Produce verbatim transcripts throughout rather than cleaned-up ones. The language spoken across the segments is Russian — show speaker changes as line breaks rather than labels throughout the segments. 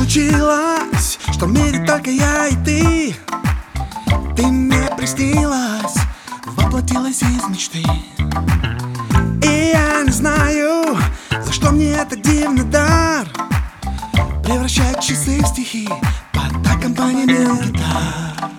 случилось, что в мире только я и ты. Ты мне приснилась, воплотилась из мечты. И я не знаю, за что мне этот дивный дар превращать часы в стихи под аккомпанемент гитар.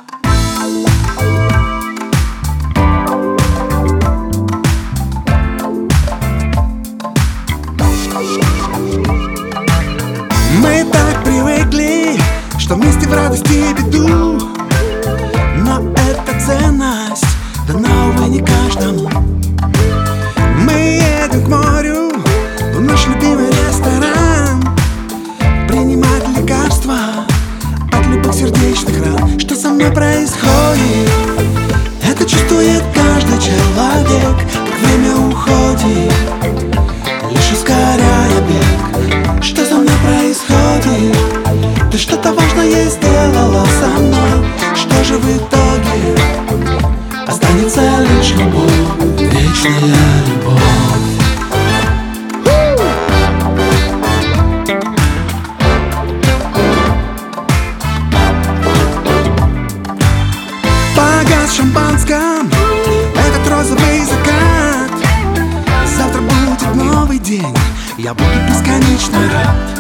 Мы так привыкли, что вместе в радости и беду, но эта ценность дана, увы, не каждому. Мы едем к морю, в наш любимый ресторан, принимать лекарства от любых сердечных ран. Что со мной происходит? Это чувствует каждый человек, как время уходит, лишь ускоряя бег. Что со мной происходит? Ты что-то важное сделала со мной. Что же в итоге? Останется лишь любовь, вечная любовь. Погас в шампанском этот розовый закат. Завтра будет новый день, я буду бесконечно рад.